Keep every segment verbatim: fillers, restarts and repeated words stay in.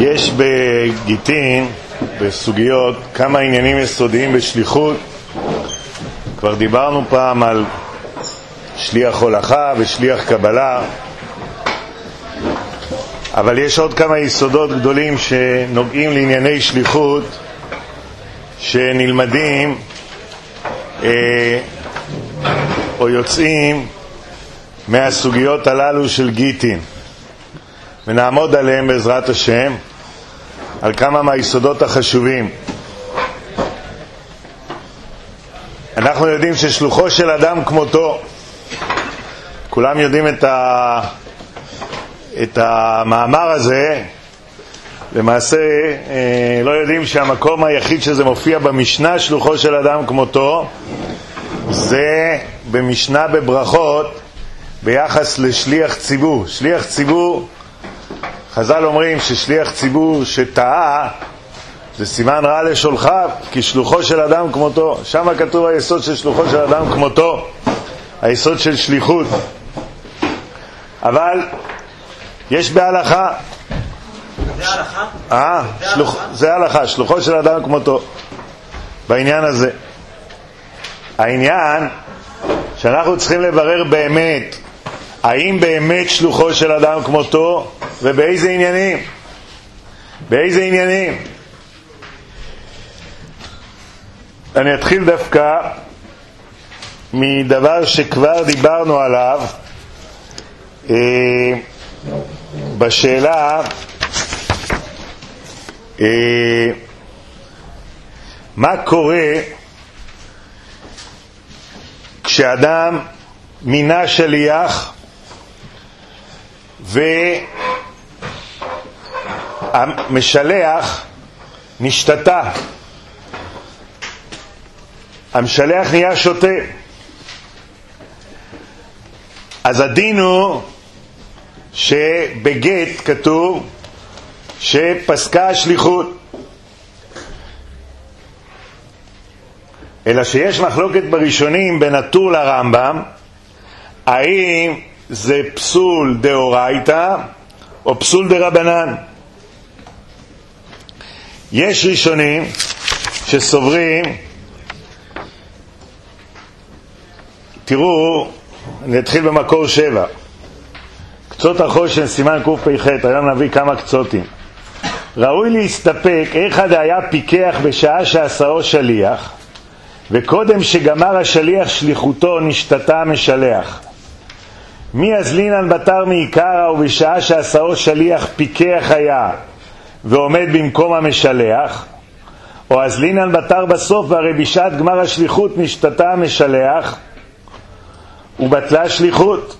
יש בגיטין, בסוגיות, כמה עניינים יסודיים בשליחות. כבר דיברנו פעם על שליח הולכה ושליח קבלה, אבל יש עוד כמה יסודות גדולים שנוגעים לענייני שליחות שנלמדים אה, או יוצאים מהסוגיות הללו של גיטין, ונעמוד עליהם בעזרת השם, על כמה מהיסודות החשובים. אנחנו יודעים ששלוחו של אדם כמותו, כולם יודעים את, ה... את המאמר הזה, למעשה אה, לא יודעים שהמקום היחיד שזה מופיע במשנה שלוחו של אדם כמותו זה במשנה בברכות ביחס לשליח ציבור. שליח ציבור, חז"ל אומרים ששליח ציבור שטעה זה סימן רע לשולחיו, כי שלוחו של אדם כמותו. שם כתוב היסוד של שלוחו של אדם כמותו, היסוד של שליחות. אבל יש בהלכה, זה הלכה? אה, שלוח, זה הלכה, שלוחו של אדם כמותו. בעניין הזה העניין שאנחנו צריכים לברר באמת האם באמת שלוחו של אדם כמותו, ובאיזה עניינים. באיזה עניינים. אני אתחיל דווקא מדבר שכבר דיברנו עליו אה, בשאלה אה, מה קורה כשאדם מינה שליח והמשלח נשתתה, המשלח נהיה שוטה. אז הדין הוא שבגט כתוב שפסקה השליחות, אלא שיש מחלוקת בראשונים בין הטור לרמב"ם האם זה פסול דאורייתא או פסול דרבנן. יש ראשונים שסוברים, תראו, אני אתחיל במקור שבע, קצות החושן סימן קפ"ח, היום נביא כמה קצותים. ראוי להסתפק אחד היה פיקח בשעה שעשאו שליח, וקודם שגמר השליח שליחותו נשתתה המשלח. מי אזלינן בתר מעיקרא ובשעה שעשאו שליח פיקח היה ועומד במקום המשלח, או אזלינן בתר בסוף והרי בשעת גמר השליחות נשתתה המשלח ובטלה שליחות.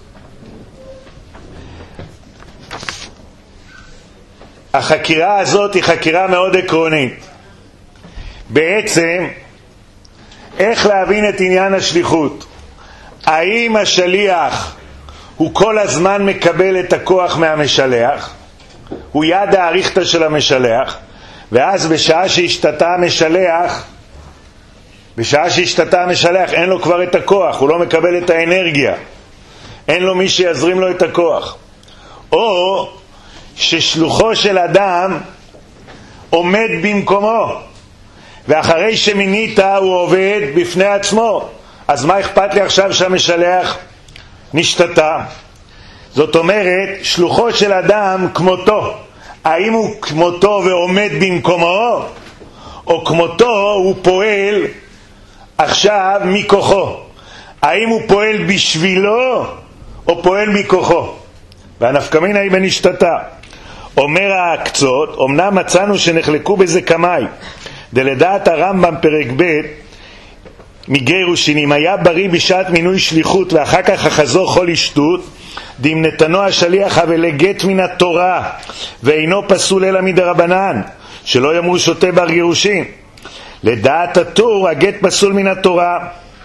החקירה הזאת היא חקירה מאוד עקרונית. בעצם איך להבין את עניין השליחות? האם השליח הוא כל הזמן מקבל את הכוח מהמשלח, הוא יד האריכתא של המשלח, ואז בשעה שהשתתה המשלח בשעה שהשתתה המשלח אין לו כבר את הכוח, הוא לא מקבל את האנרגיה, אין לו מי שיזרים לו את הכוח. או ששלוחו של אדם עומד במקומו, ואחרי שמינית הוא עובד בפני עצמו, אז מה אכפת לי עכשיו שהמשלח נשתתה? זאת אומרת, שלוחו של אדם כמותו, האם הוא כמותו ועומד במקומו, או כמותו הוא פועל עכשיו מכוחו? האם הוא פועל בשבילו או פועל מכוחו? והנפקמינה היא בנשתתה. אומר הקצות, אמנם מצאנו שנחלקו בזה כמאי, דלדעת הרמב"ם פרק ב' מגירושין, אם היה בריא בשעת מינוי שליחות ואחר כך החזור כל השתות, דים נתנו השליח ולגט מן התורה ואינו פסול אלא מדרבנן, שלא יאמרו שוטה בר גירושין. לדעת הטור הגט פסול מן התורה.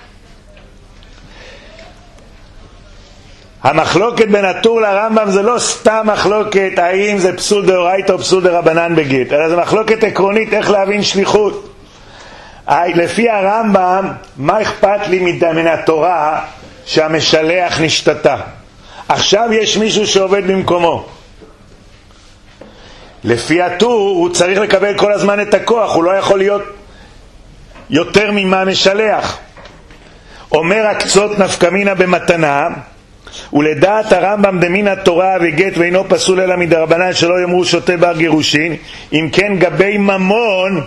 המחלוקת בין הטור לרמב"ם זה לא סתם מחלוקת האם זה פסול דאורייתא או פסול דרבנן בגט, אלא זה מחלוקת עקרונית איך להבין שליחות. לפי הרמב"ם, מה אכפת לי מן התורה שהמשלח נשתתה? עכשיו יש מישהו שעובד במקומו. לפי הטור הוא צריך לקבל כל הזמן את הכוח, הוא לא יכול להיות יותר ממה משלח. אומר הקצות נפקמינה במתנה, ולדעת הרמב"ם דמין התורה וגט ואינו פסול אלא מדרבנן שלא יאמרו שוטה בר גירושין. אם כן גבי ממון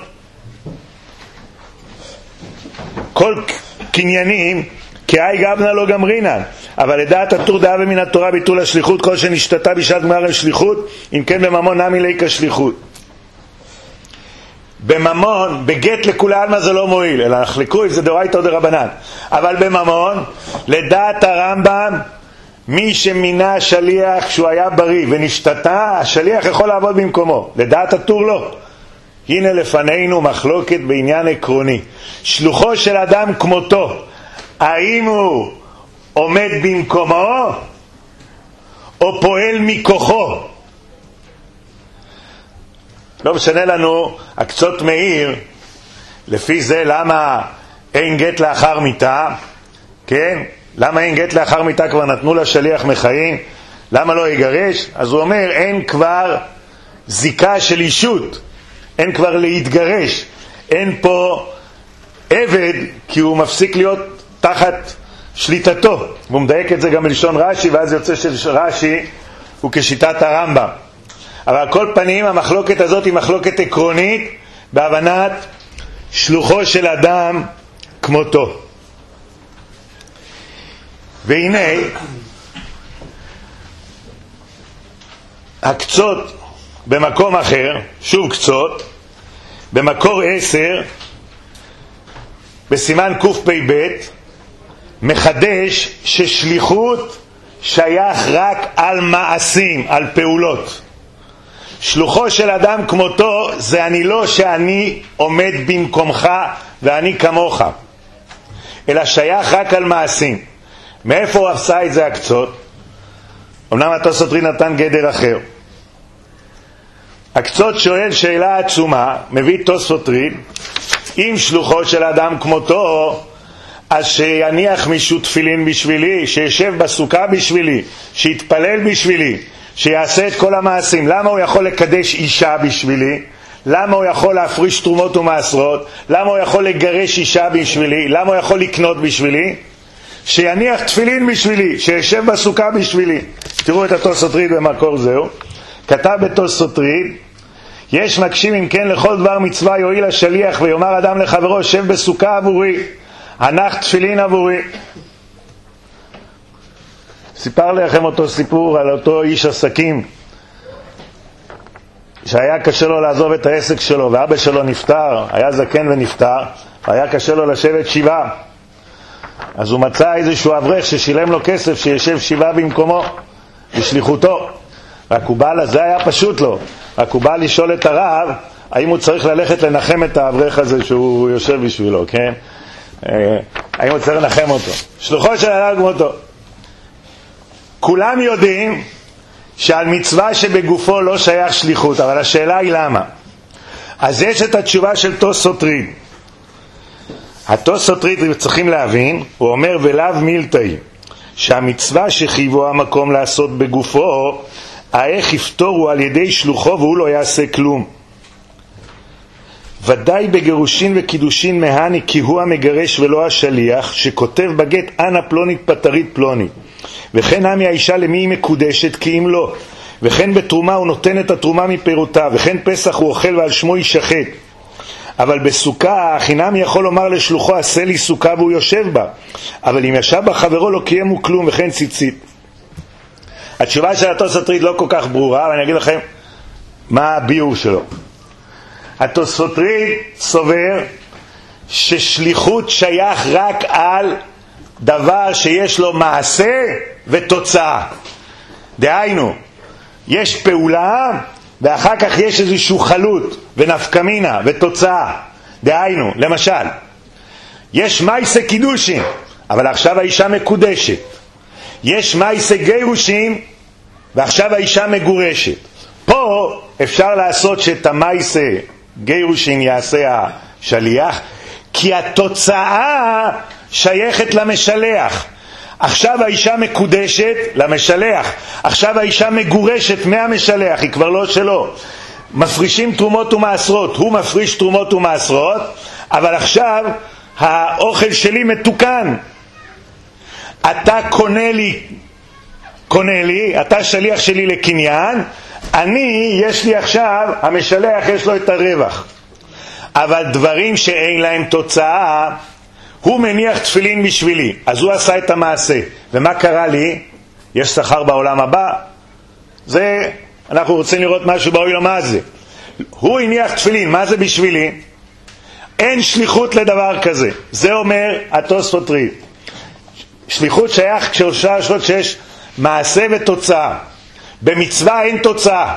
כל קניינים כאי גבנה לא גמרינן, אבל לדעת הטור דעה ומן התורה ביטול השליחות כל שנשתתה בשעת גמר השליחות. אם כן בממון נמי ליקה שליחות. בממון, בגט לכולי עלמא זה לא מועיל, אלא נחלקו אם זה דאורייתא או דרבנן. אבל בממון, לדעת הרמב"ם, מי שמינה שליח כשהוא היה בריא ונשתתה, השליח יכול לעבוד במקומו. לדעת הטור לא. הנה לפנינו מחלוקת בעניין עקרוני. שלוחו של אדם כמותו, האם הוא עומד במקומו או פועל מכוחו? לא משנה לנו הקצות מאיר לפי זה למה אין גט לאחר מיתה, כן? למה אין גט לאחר מיתה? כבר נתנו לשליח מחיים, למה לא יגרש? אז הוא אומר אין כבר זיקה של אישות, אין כבר להתגרש, אין פה עבד, כי הוא מפסיק להיות תחת שליטתו. והוא מדייק את זה גם בלשון רש"י, ואז יוצא של רש"י הוא כשיטת הרמב"ם. אבל על כל פנים המחלוקת הזאת היא מחלוקת עקרונית בהבנת שלוחו של אדם כמותו. והנה הקצות במקום אחר, שוב קצות, במקור עשר בסימן קפ"ב מחדש ששליחות שייך רק על מעשים, על פעולות. שלוחו של אדם כמותו זה אני לא שאני עומד במקומך ואני כמוך, אלא שייך רק על מעשים. מאיפה הוא עשה את זה הקצות? אמנם התוספות נתן גדר אחר. הקצות שואל שאלה עצומה, מביא תוספות אם שלוחו של אדם כמותו, אז שיניח מישהו תפילין בשבילי, שישב בסוכה בשבילי, שיתפלל בשבילי, שיעשה את כל המעשים. למה הוא יכול לקדש אישה בשבילי? למה הוא יכול להפריש תרומות ומעשרות? למה הוא יכול לגרש אישה בשבילי? למה הוא יכול לקנות בשבילי? שיניח תפילין בשבילי, שישב בסוכה בשבילי. תראו את התוספות במקור זהו. כתב בתוספות יש מקשים אם כן לכל דבר מצווה יועיל השליח ויאמר אדם לחברו שב בסוכה עבורי, הנח תפילין עבורי. סיפר לכם אותו סיפור על אותו איש עסקים שהיה קשה לו לעזוב את העסק שלו, ואבא שלו נפטר, היה זקן ונפטר, והיה קשה לו לשבת שבעה. אז הוא מצא איזשהו אברך ששילם לו כסף שישב שבעה במקומו בשליחותו. רק הוא בא, זה היה פשוט לו, רק הוא בא לשאול את הרב האם הוא צריך ללכת לנחם את האברך הזה שהוא יושב בשבילו, כן? האם הוא צריך לנחם אותו. שלוחו של אדם כמותו. כולם יודעים שעל מצווה שבגופו לא שייך שליחות, אבל השאלה היא למה. אז יש את התשובה של תוספות ריד. התוספות ריד צריכים להבין, הוא אומר ולאו מילתאי, שהמצווה שחייבו המקום לעשות בגופו, האיך יפתורו על ידי שלוחו והוא לא יעשה כלום. ודאי בגירושין וקידושין מהני כי הוא המגרש ולא השליח, שכותב בגט אנא פלונית פטרית פלוני. וכן עמי האישה למי היא מקודשת כי אם לא. וכן בתרומה הוא נותן את התרומה מפירותה. וכן פסח הוא אוכל ועל שמו ישחט. אבל בסוכה חינם יכול לומר לשלוחו עשה לי סוכה והוא יושב בה. אבל אם ישב בה חברו לא קיימו כלום. וכן ציצית. התשובה של התוספות לא כל כך ברורה, אבל אני אגיד לכם מה הביאור שלו. התוספות סובר ששליחות שייך רק על דבר שיש לו מעשה ותוצאה. דהיינו, יש פעולה ואחר כך יש איזשהו חלות ונפקמינה ותוצאה. דהיינו, למשל, יש מייסה קידושין, אבל עכשיו האישה מקודשת. יש מייסה גירושין, ועכשיו האישה מגורשת. פה אפשר לעשות שאת המייסה גירושין יעשה השליח, כי התוצאה שייכת למשלח. עכשיו האישה מקודשת למשלח, עכשיו האישה מגורשת מהמשלח, היא כבר לא שלו. מפרישים תרומות ומעשרות, הוא מפריש תרומות ומעשרות, אבל עכשיו האוכל שלי מתוקן. אתה קונה לי, קונה לי, אתה שליח שלי לקניין, אני, יש לי עכשיו, המשלח יש לו את הרווח. אבל דברים שאין להם תוצאה, הוא מניח תפילין בשבילי, אז הוא עשה את המעשה. ומה קרה לי? יש שכר בעולם הבא. זה, אנחנו רוצים לראות משהו בעולם הזה. הוא הניח תפילין, מה זה בשבילי? אין שליחות לדבר כזה. זה אומר התוספות ריד. שליחות שייך כשאפשר לשלוט שיש מעשה ותוצאה. במצווה אין תוצאה.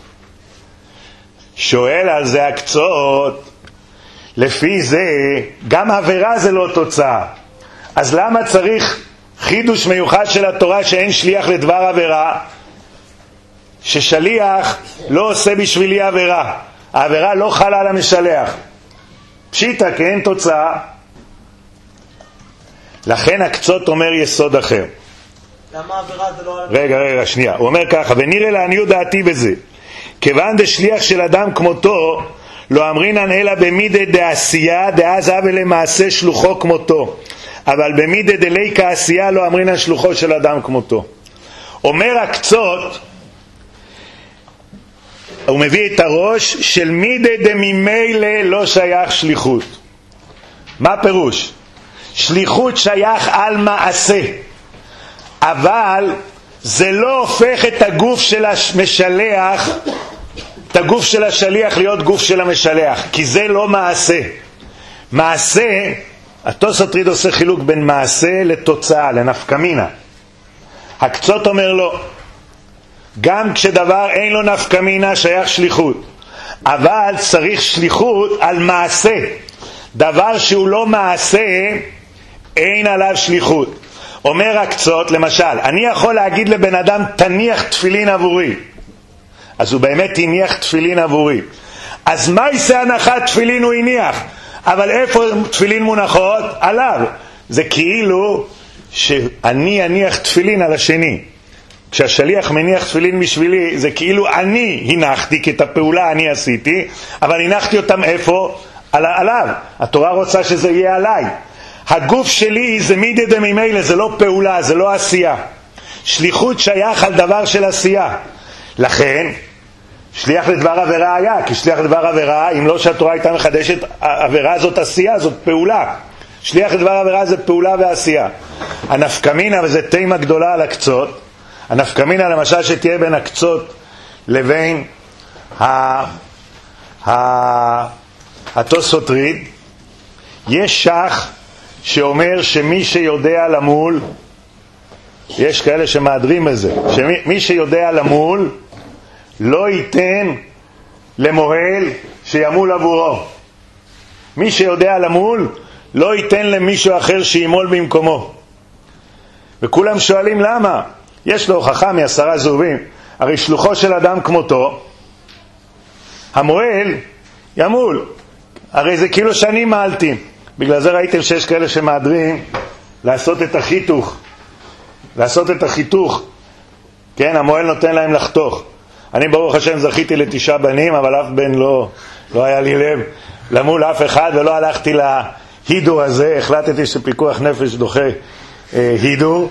שואל על זה הקצות, לפי זה גם עבירה זה לא תוצאה. אז למה צריך חידוש מיוחד של התורה שאין שליח לדבר עבירה? ששליח לא עושה בשבילי עבירה, העבירה לא חלה על המשלח, פשיטה כי אין תוצאה. לכן הקצות אומר יסוד אחר. למה עבירה זה לא... רגע רגע שנייה, הוא אומר ככה, ונראה לעניות דעתי בזה, כיוון דשליח של אדם כמותו לא אמרינן אלא במידה דעשייה דאז הווה למעשה שלוחו כמותו, אבל במידה דליקה עשייה לא אמרינן שלוחו של אדם כמותו. אומר הקצות, הוא מביא את הראש של מידה דממילא לא שייך שליחות. מה פירוש? שליחות שייך על מעשה, אבל זה לא הופך את הגוף של המשלח, את הגוף של השליח להיות גוף של המשלח, כי זה לא מעשה. מעשה, התוספות ריד עושה חילוק בין מעשה לתוצאה, לנפקמינה. הקצות אומר לא, גם כשדבר אין לו נפקמינה שייך שליחות, אבל צריך שליחות על מעשה. דבר שהוא לא מעשה אין עליו שליחות. אומר הקצות, למשל, אני יכול להגיד לבן אדם תניח תפילין עבורי, אז הוא באמת הניח תפילין עבורי. אז מה יעשה הנחת תפילין? הוא הניח, אבל איפה תפילין מונחות? עליו. זה כאילו שאני אניח תפילין על השני. כשהשליח מניח תפילין בשבילי, זה כאילו אני הנחתי, כי את הפעולה אני עשיתי, אבל הנחתי אותם איפה? על, עליו. התורה רוצה שזה יהיה עליי. הגוף שלי זה מידי דממילא, זה לא פעולה, זה לא עשייה. שליחות שייך על דבר של עשייה. לכן שליח לדבר עבירה היה, כי שליח לדבר עבירה, אם לא שהתורה הייתה מחדשת, עבירה זאת עשייה, זאת פעולה. שליח לדבר עבירה זה פעולה ועשייה. הנפקמינה, וזה תימה גדולה על הקצות, הנפקמינה למשל שתהיה בין הקצות לבין התוספות ריד, יש שח שאומר שמי שיודע למול, יש כאלה שמאדרים בזה, שמי שיודע למול לא ייתן למוהל שימול עבורו. מי שיודע למול לא ייתן למישהו אחר שימול במקומו. וכולם שואלים למה? יש לו הוכחה מעשרה זהובים. הרי שלוחו של אדם כמותו, המוהל ימול. הרי זה כאילו שאני מעלתי. בגלל זה ראיתם שיש כאלה שמאדרים לעשות את החיתוך, לעשות את החיתוך, כן, המוהל נותן להם לחתוך. אני ברוך השם זכיתי לתשעה בנים, אבל אף בן לא, לא היה לי לב למול אף אחד, ולא הלכתי להידור הזה. החלטתי שפיקוח נפש דוחה אה, הידור.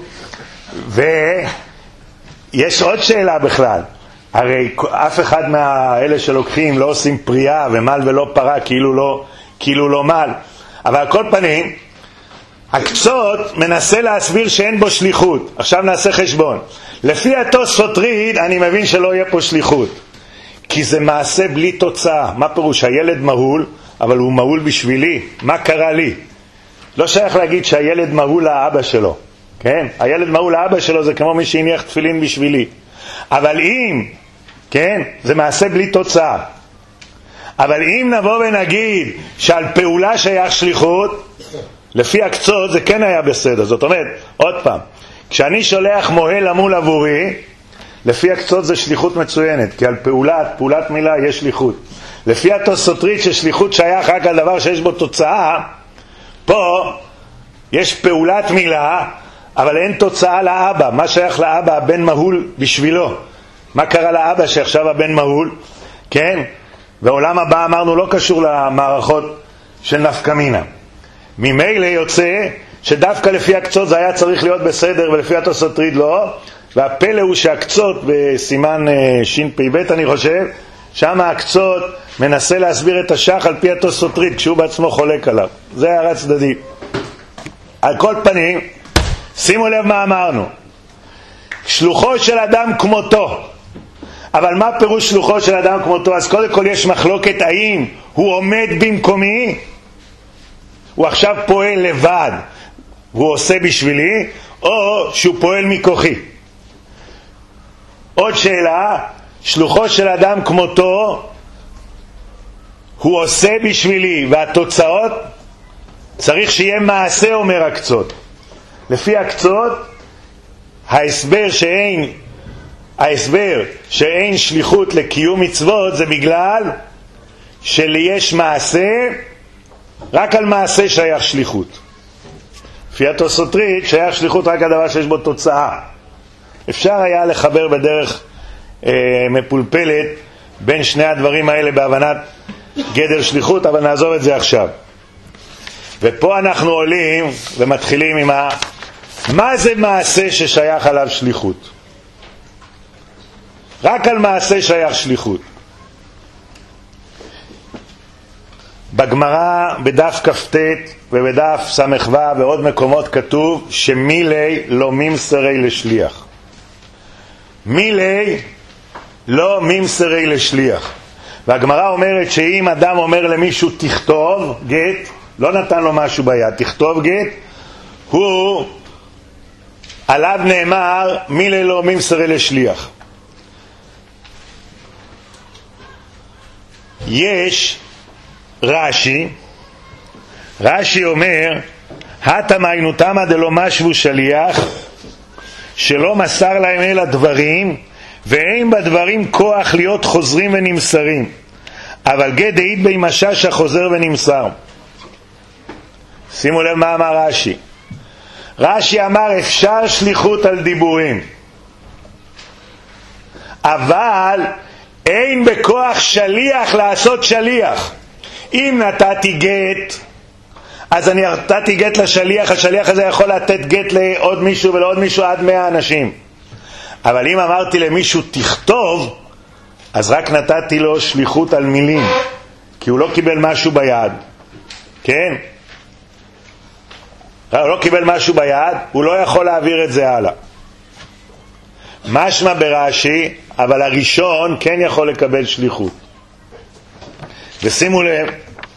ויש עוד שאלה בכלל, הרי אף אחד מהאלה שלוקחים לא עושים פריאה ומל ולא פרה, כאילו לא, כאילו לא מל. אבל על כל פנים, הקצות מנסה להסביר שאין בו שליחות. עכשיו נעשה חשבון. לפי התוספות ריד אני מבין שלא יהיה פה שליחות, כי זה מעשה בלי תוצאה. מה פירוש? הילד מהול, אבל הוא מהול בשבילי. מה קרה לי? לא שייך להגיד שהילד מהול לאבא שלו, כן? הילד מהול לאבא שלו זה כמו מי שהניח תפילין בשבילי. אבל אם, כן, זה מעשה בלי תוצאה. אבל אם נבוא ונגיד שעל פעולה שייך שליחות, לפי הקצות זה כן היה בסדר. זאת אומרת, עוד פעם, כשאני שולח מוהל למול עבורי, לפי הקצות זה שליחות מצוינת, כי על פעולת, פעולת מילה יש שליחות. לפי התוספות ששליחות שייך רק על דבר שיש בו תוצאה, פה יש פעולת מילה, אבל אין תוצאה לאבא. מה שייך לאבא? הבן מהול בשבילו. מה קרה לאבא שעכשיו הבן מהול? כן? ועולם הבא אמרנו לא קשור למערכות של נפקא מינה. ממילא יוצא שדווקא לפי הקצות זה היה צריך להיות בסדר ולפי התוספות לא, והפלא הוא שהקצות בסימן ש"פ אני חושב, שם הקצות מנסה להסביר את השח על פי התוספות כשהוא בעצמו חולק עליו. זה הערה צדדי. על כל פנים, שימו לב מה אמרנו. שלוחו של אדם כמותו. אבל מה פירוש שלוחו של אדם כמותו? אז קודם כל יש מחלוקת האם הוא עומד במקומי, הוא עכשיו פועל לבד והוא עושה בשבילי, או שהוא פועל מכוחי. עוד שאלה, שלוחו של אדם כמותו, הוא עושה בשבילי, והתוצאות צריך שיהיה מעשה, אומר הקצות. לפי הקצות, ההסבר שאין, ההסבר שאין שליחות לקיום מצוות זה בגלל שיש מעשה, רק על מעשה שייך שליחות. לפי התוספות שייך שליחות רק הדבר שיש בו תוצאה. אפשר היה לחבר בדרך אה, מפולפלת בין שני הדברים האלה בהבנת גדר שליחות, אבל נעזוב את זה עכשיו. ופה אנחנו עולים ומתחילים עם ה... מה זה מעשה ששייך עליו שליחות? רק על מעשה שייך שליחות. בגמרא בדף כ"ט ובדף ס"ו ועוד מקומות כתוב שמילי לא ממסרי לשליח. מילי לא ממסרי לשליח. והגמרא אומרת שאם אדם אומר למישהו תכתוב גט, לא נתן לו משהו ביד, תכתוב גט, הוא עליו נאמר מילי לא ממסרי לשליח. יש רש"י, רש"י אומר התמיינו תמא דלא משהו שליח, שלא מסר להם אלא דברים, ואין בדברים כוח להיות חוזרים ונמסרים, אבל גט דאית בי משש החוזר ונמסר. שימו לב מה אמר רש"י. רש"י אמר אפשר שליחות על דיבורים, אבל אין בכוח שליח לעשות שליח. אם נתתי גט, אז אני נתתי גט לשליח, השליח הזה יכול לתת גט לעוד מישהו ולעוד מישהו עד מאה אנשים. אבל אם אמרתי למישהו תכתוב, אז רק נתתי לו שליחות על מילים, כי הוא לא קיבל משהו ביד. כן? הוא לא קיבל משהו ביד, הוא לא יכול להעביר את זה הלאה. משמע ברש"י, אבל הראשון כן יכול לקבל שליחות. ושימו לב,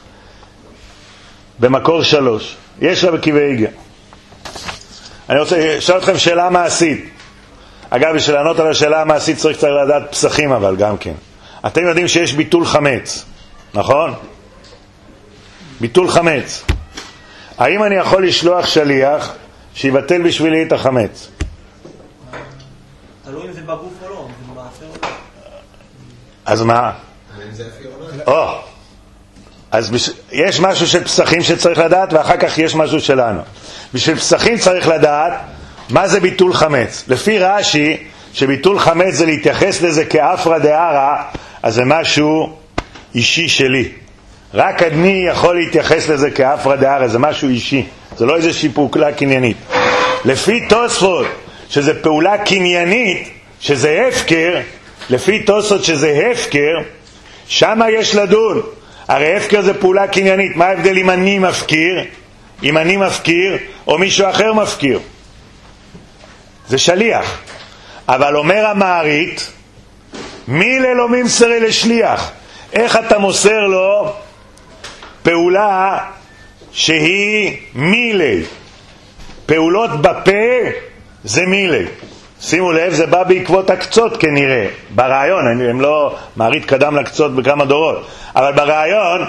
במקור שלוש, יש לה בקיבי איגה. אני רוצה לשאול אתכם שאלה מעשית. אגב, בשביל לענות על השאלה המעשית צריך צריך לדעת פסחים, אבל גם כן. אתם יודעים שיש ביטול חמץ, נכון? ביטול חמץ. האם אני יכול לשלוח שליח שיבטל בשבילי את החמץ? תלוי אם זה בגוף או לא, אם זה במעשר או לא. אז מה? או, אז בש... יש משהו של פסחים שצריך לדעת, ואחר כך יש משהו שלנו. בשביל פסחים צריך לדעת מה זה ביטול חמץ. לפי רש"י, שביטול חמץ זה להתייחס לזה כאפרא דארעא, אז זה משהו אישי שלי. רק אני יכול להתייחס לזה כאפרא דארעא, זה משהו אישי, זה לא איזושהי פעולה קניינית. לפי תוספות, שזה פעולה קניינית, שזה הפקר, לפי תוספות שזה הפקר, שם יש לדון. הרי הפקר זה פעולה קניינית. מה ההבדל אם אני מפקיר, אם אני מפקיר או מישהו אחר מפקיר? זה שליח. אבל אומר המערית, מילי לא ממסרי לשליח. איך אתה מוסר לו פעולה שהיא מילי? פעולות בפה זה מילי. שימו לב, זה בא בעקבות הקצות כנראה. ברעיון, הם לא, מערית קדם לקצות בכמה דורות, אבל ברעיון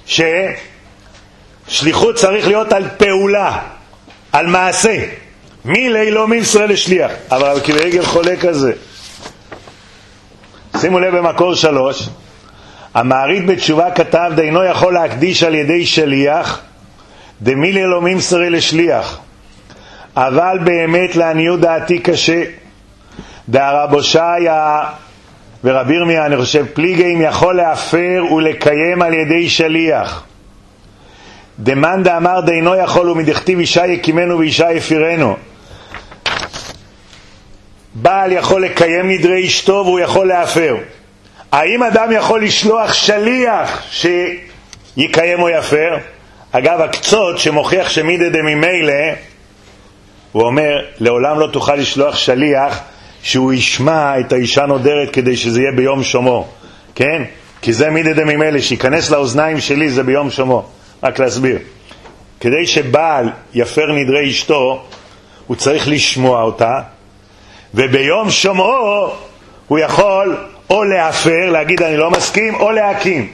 ששליחות צריך להיות על פעולה, על מעשה. מילי לא ממסרי לשליח. אבל קיבי איגה חולק על זה. שימו לב במקור שלוש, המערית בתשובה כתב דאינו יכול להקדיש על ידי שליח דמילי לא ממסרי לשליח, אבל באמת לעניות דעתי קשה. דרבו שיה ורבי ירמיה, אני חושב, פליגים יכול להפר ולקיים על ידי שליח. דמאן דאמר דאינו יכול ומדכתיב אישה יקימנו ואישה יפירנו. בעל יכול לקיים נדרי אשתו והוא יכול להפר. האם אדם יכול לשלוח שליח שיקיים או יפר? אגב, הקצות שמוכיח שמידי דממילא, הוא אומר, לעולם לא תוכל לשלוח שליח שהוא ישמע את האישה נודרת כדי שזה יהיה ביום שומו, כן? כי זה מידי דממילא, שיכנס לאוזניים שלי זה ביום שומו. רק להסביר, כדי שבעל יפר נדרי אשתו הוא צריך לשמוע אותה, וביום שומעו הוא יכול או להפר, להגיד אני לא מסכים, או להקים.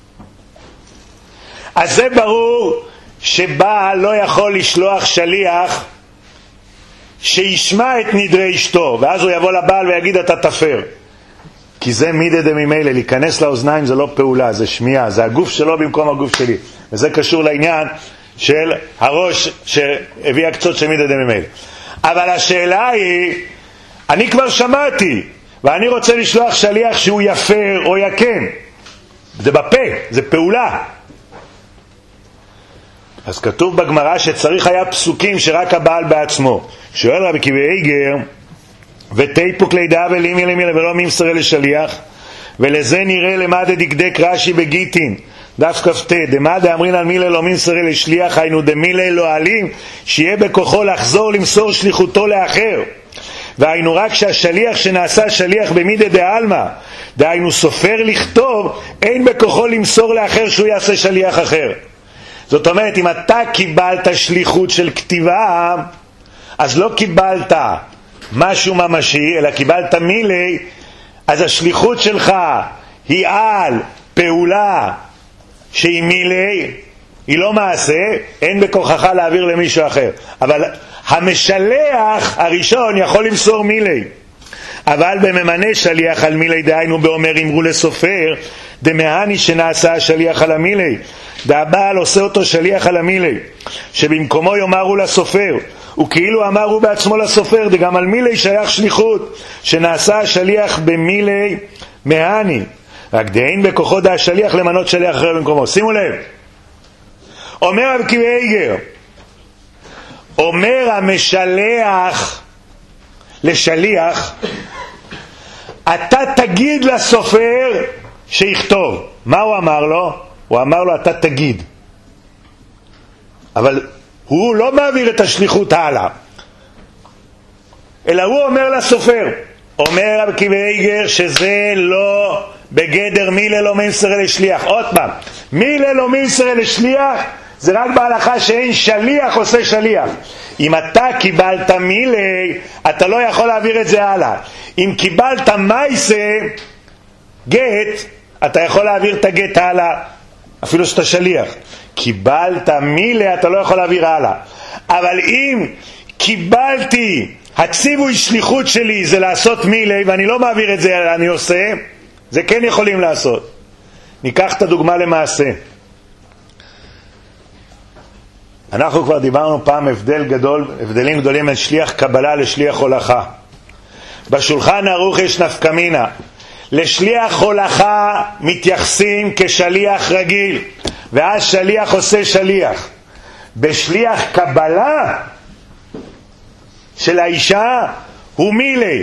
אז זה ברור שבעל לא יכול לשלוח שליח שישמע את נדרי אשתו, ואז הוא יבוא לבעל ויגיד אתה תפר, כי זה מידי דממילא. להיכנס לאוזניים זה לא פעולה, זה שמיעה, זה הגוף שלו במקום הגוף שלי, וזה קשור לעניין של הראש שהביא הקצות של מידי דממילא. אבל השאלה היא, אני כבר שמעתי ואני רוצה לשלוח שליח שהוא יפר או יקם, זה בפה, זה פעולה. אז כתוב בגמרא שצריך היה פסוקים שרק הבעל בעצמו. שואל רבי עקיבא איגר, ותיפוק לידעה ולימי לימי ולא ממסר לשליח, ולזה נראה למד דקדק רש"י בגיטין דף כ"ט, דמה דאמרין על מילה לא ממסר לשליח, היינו דמילה לא עלים שיהיה בכוחו לחזור למסור שליחותו לאחר, והיינו רק שהשליח שנעשה שליח במידי דעלמא, דהיינו סופר לכתוב, אין בכוחו למסור לאחר שהוא יעשה שליח אחר. זאת אומרת, אם אתה קיבלת שליחות של כתיבה, אז לא קיבלת משהו ממשי, אלא קיבלת מילי, אז השליחות שלך היא על פעולה שהיא מילי, היא לא מעשה, אין בכוחך להעביר למישהו אחר. אבל המשלח הראשון יכול למסור מילי. אבל בממנה שליח על מילי, דהיינו באומר אמרו לסופר, דמהני שנעשה השליח על המילי, והבעל עושה אותו שליח על המילי, שבמקומו יאמרו לסופר, וכאילו אמרו בעצמו לסופר, דגם על מילי שייך שליחות, שנעשה השליח במילי מהני, רק דהין בכוחו דה השליח למנות שליח אחר במקומו. שימו לב, אומר רבי עקיבא איגר, אומר המשלח לשליח, אתה תגיד לסופר שיכתוב. מה הוא אמר לו? הוא אמר לו אתה תגיד, אבל הוא לא מעביר את השליחות הלאה, אלא הוא אומר לסופר. אומר רבי עקיבא איגר שזה לא בגדר מילה לא ממסר לשליח. עוד פעם, מילה לא ממסר לשליח זה רק בהלכה שאין שליח עושה שליח. אם אתה קיבלת מילי, אתה לא יכול להעביר את זה הלאה. אם קיבלת מייסה, גט, אתה יכול להעביר את הגט הלאה, אפילו שאתה שליח. קיבלת מילי, אתה לא יכול להעביר הלאה. אבל אם קיבלתי, הציווי שליחות שלי זה לעשות מילי, ואני לא מעביר את זה, אני עושה, זה כן יכולים לעשות. ניקח את הדוגמה למעשה. אנחנו כבר דיברנו פעם הבדל גדול, הבדלים גדולים בין שליח קבלה לשליח הולכה. בשולחן ערוך יש נפקא מינה. לשליח הולכה מתייחסים כשליח רגיל, ואז שליח עושה שליח. בשליח קבלה של האישה הוא מילי.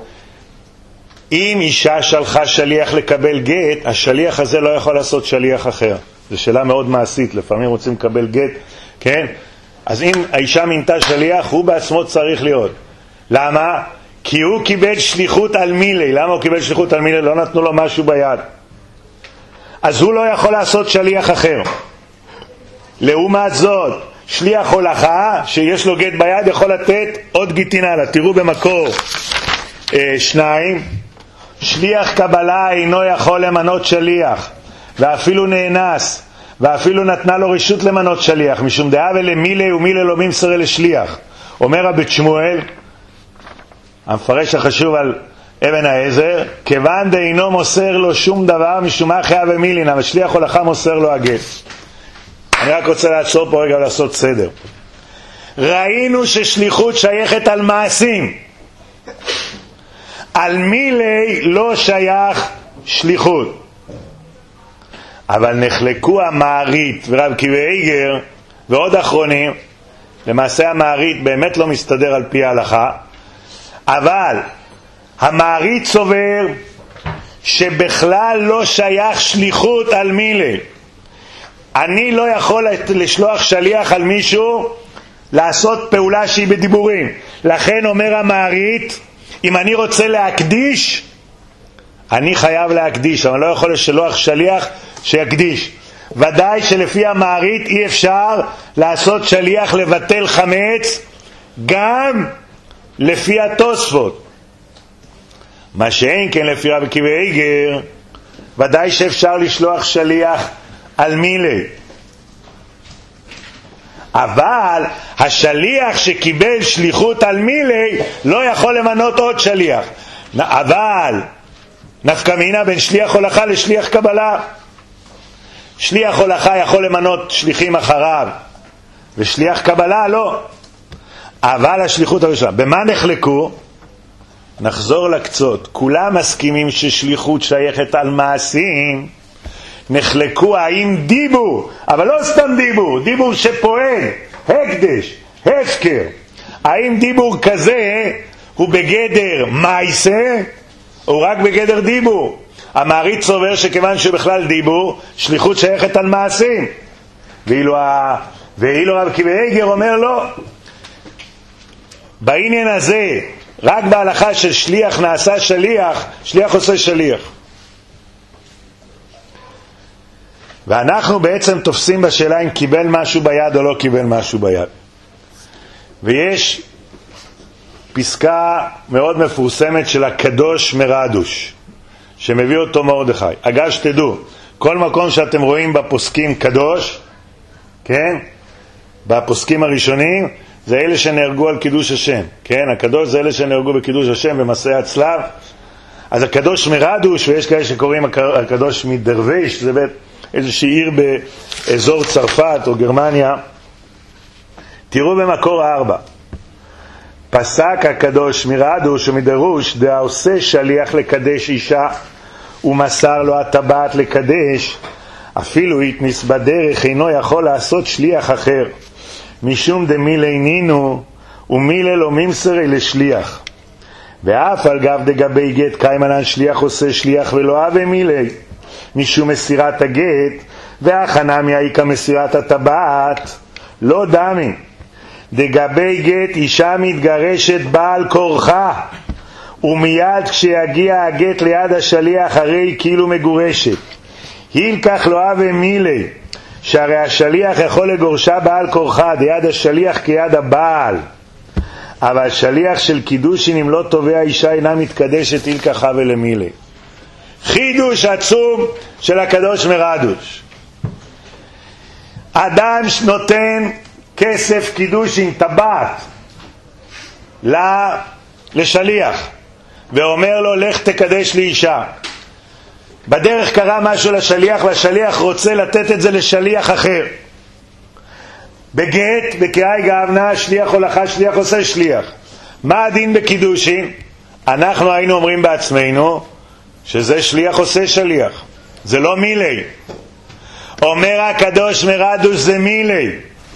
אם אישה שלחה שליח לקבל גט, השליח הזה לא יכול לעשות שליח אחר. זו שאלה מאוד מעשית, לפעמים רוצים לקבל גט, כן? אז אם האישה מינתה שליח, הוא בעצמו צריך להיות. למה? כי הוא קיבל שליחות על מילי. למה הוא קיבל שליחות על מילי? לא נתנו לו משהו ביד, אז הוא לא יכול לעשות שליח אחר. לעומת זאת, שליח הולכה שיש לו גט ביד יכול לתת עוד גיטין הלאה. תראו במקור אה, שניים, שליח קבלה אינו יכול למנות שליח, ואפילו נאנס, ואפילו נתנה לו רשות למנות שליח, משום דעה ולמילי ומילי לא ממסר לשליח. אומר רבי שמואל, המפרש החשוב על אבן העזר, כיוון דאינו מוסר לו שום דבר משום אחיה ומילין, אבל שליח הולכה מוסר לו הגט. אני רק רוצה לעצור פה רגע לעשות סדר. ראינו ששליחות שייכת על מעשים, על מילי לא שייך שליחות. אבל נחלקו המערית ורב קיבי איגר ועוד אחרונים, למעשה המערית באמת לא מסתדר על פי ההלכה, אבל המערית סובר שבכלל לא שייך שליחות על מילי. אני לא יכול לשלוח שליח על מישהו לעשות פעולה שהיא בדיבורים. לכן אומר המערית, אם אני רוצה להקדיש, אני חייב להקדיש, אבל אני לא יכול לשלוח שליח שיקדיש. ודאי שלפי המערית אי אפשר לעשות שליח לבטל חמץ, גם לפי התוספות. מה שאין כן לפי רבי קיבי איגר, ודאי שאפשר לשלוח שליח על מילי. אבל השליח שקיבל שליחות על מילי לא יכול למנות עוד שליח. אבל נפקא מינה בין שליח הולכה לשליח קבלה. שליח הולכה יכול למנות שליחים אחריו, ושליח קבלה לא. אבל השליחות הראשונה, במה נחלקו? נחזור לקצות. כולם מסכימים ששליחות שייכת על מעשים. נחלקו האם דיבור, אבל לא סתם דיבור, דיבור שפועל, הקדש, הפקר. האם דיבור כזה הוא בגדר מייסה, או רק בגדר דיבור? המערית סובר שכיוון שבכלל דיבור, שליחות שייכת על מעשים. ואילו, ה... ואילו רב קיבי איגר אומר לא. בעניין הזה, רק בהלכה של שליח נעשה שליח, שליח עושה שליח. ואנחנו בעצם תופסים בשאלה אם קיבל משהו ביד או לא קיבל משהו ביד. ויש פסקה מאוד מפורסמת של הקדוש מרדוש, שמביא אותו מרדכי. אגב, שתדעו, כל מקום שאתם רואים בפוסקים קדוש, כן? בפוסקים הראשונים, זה אלה שנהרגו על קידוש השם. כן? הקדוש זה אלה שנהרגו בקידוש השם במסעי הצלב. אז הקדוש מרדוש, ויש כאלה שקוראים הקדוש מדרוויש, זה בית איזושהי עיר באזור צרפת או גרמניה. תראו במקור ארבע. פסק הקדוש מרדוש ומדרוש, דה עושה שליח לקדש אישה, ומסר לו הטבעת לקדש, אפילו יתניס בדרך אינו יכול לעשות שליח אחר, משום דמילי נינו ומילי לא ממסרי לשליח. ואף על גב דגבי גט קיימנן שליח עושה שליח ולא אבה מילי, משום מסירת הגט, והכנה מהאיקה מסירת הטבעת, לא דמי. דגבי גט אישה מתגרשת בעל כורחה, ומיד כשיגיע הגט ליד השליח הרי כאילו מגורשת. הילקח לא אבה מילי, שהרי השליח יכול לגורשה בעל כורחה, ליד השליח כיד הבעל. אבל שליח של קידושין אם לא תובע אישה אינה מתקדשת, הילקח אבה למילי. חידוש עצום של הקדוש מרדוש. אדם נותן כסף קידושין, טבעת, לשליח, ואומר לו לך תקדש לי אישה. בדרך קרה משהו לשליח, והשליח רוצה לתת את זה לשליח אחר. בגט, בקראי גאבנה, שליח הולכה, שליח עושה שליח. מה הדין בקידושין? אנחנו היינו אומרים בעצמנו שזה שליח עושה שליח, זה לא מילי. אומר הקדוש מרדוש זה מילי.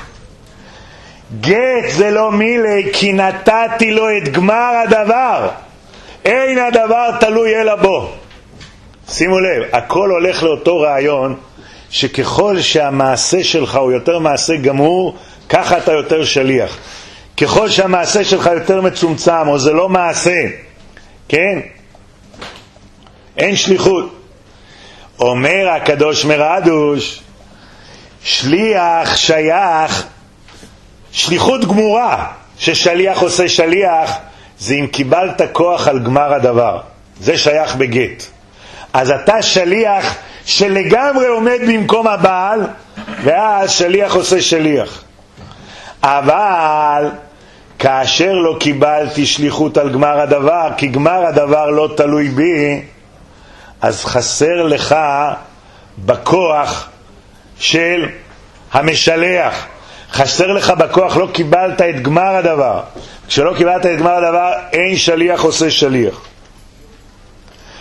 גט זה לא מילי, כי נתתי לו את גמר הדבר, אין הדבר תלוי אלא בו. שימו לב, הכל הולך לאותו רעיון, שככל שהמעשה שלך הוא יותר מעשה גמור, ככה אתה יותר שליח. ככל שהמעשה שלך יותר מצומצם, או זה לא מעשה, כן? אין שליחות. אומר הקדוש מרדוש, שליח שייך, שליחות גמורה, ששליח עושה שליח, זה אם קיבלת כוח על גמר הדבר. זה שייך בגט. אז אתה שליח שלגמרי עומד במקום הבעל, ואז שליח עושה שליח. אבל כאשר לא קיבלתי שליחות על גמר הדבר, כי גמר הדבר לא תלוי בי, אז חסר לך בכוח של המשלח. חסר לך בכוח, לא קיבלת את גמר הדבר. כשלא קיבלת את גמר הדבר, אין שליח עושה שליח.